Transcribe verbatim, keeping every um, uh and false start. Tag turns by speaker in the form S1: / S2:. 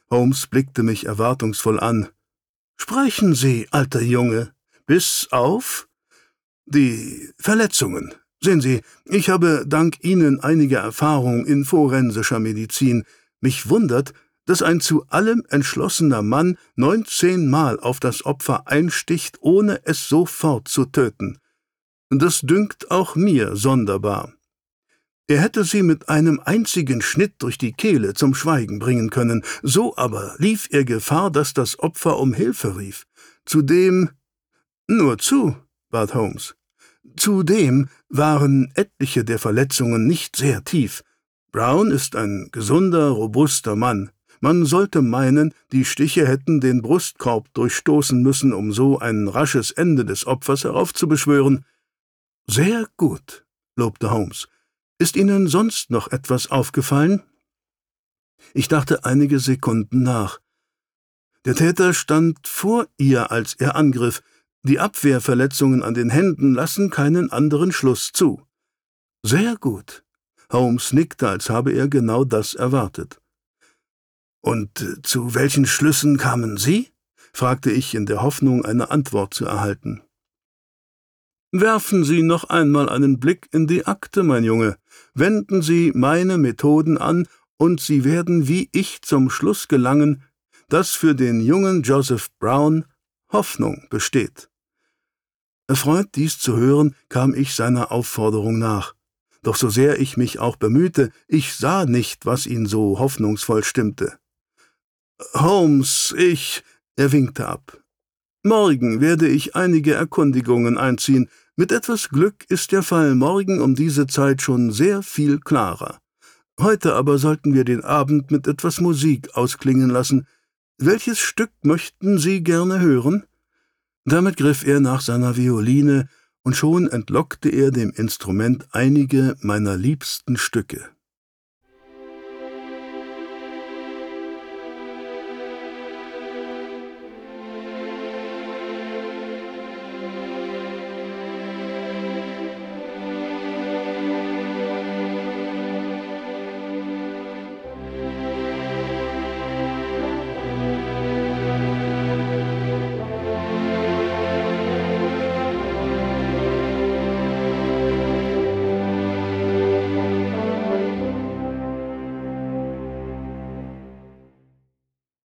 S1: Holmes blickte mich erwartungsvoll an. »Sprechen Sie, alter Junge, bis auf die Verletzungen. Sehen Sie, ich habe dank Ihnen einige Erfahrung in forensischer Medizin. Mich wundert, dass ein zu allem entschlossener Mann neunzehnmal auf das Opfer einsticht, ohne es sofort zu töten. Das dünkt auch mir sonderbar. Er hätte sie mit einem einzigen Schnitt durch die Kehle zum Schweigen bringen können, so aber lief er Gefahr, dass das Opfer um Hilfe rief. Zudem, »Nur zu«, bat Holmes, »zudem waren etliche der Verletzungen nicht sehr tief. Brown ist ein gesunder, robuster Mann. Man sollte meinen, die Stiche hätten den Brustkorb durchstoßen müssen, um so ein rasches Ende des Opfers heraufzubeschwören.« »Sehr gut«, lobte Holmes. »Ist Ihnen sonst noch etwas aufgefallen?« Ich dachte einige Sekunden nach. Der Täter stand vor ihr, als er angriff. Die Abwehrverletzungen an den Händen lassen keinen anderen Schluss zu. »Sehr gut.« Holmes nickte, als habe er genau das erwartet. »Und äh, zu welchen Schlüssen kamen Sie?« fragte ich in der Hoffnung, eine Antwort zu erhalten. »Werfen Sie noch einmal einen Blick in die Akte, mein Junge. Wenden Sie meine Methoden an, und Sie werden wie ich zum Schluss gelangen, dass für den jungen Joseph Brown Hoffnung besteht.« Erfreut, dies zu hören, kam ich seiner Aufforderung nach. Doch so sehr ich mich auch bemühte, ich sah nicht, was ihn so hoffnungsvoll stimmte. »Holmes, ich«, er winkte ab. »Morgen werde ich einige Erkundigungen einziehen. Mit etwas Glück ist der Fall morgen um diese Zeit schon sehr viel klarer. Heute aber sollten wir den Abend mit etwas Musik ausklingen lassen. Welches Stück möchten Sie gerne hören?« Damit griff er nach seiner Violine, und schon entlockte er dem Instrument einige meiner liebsten Stücke.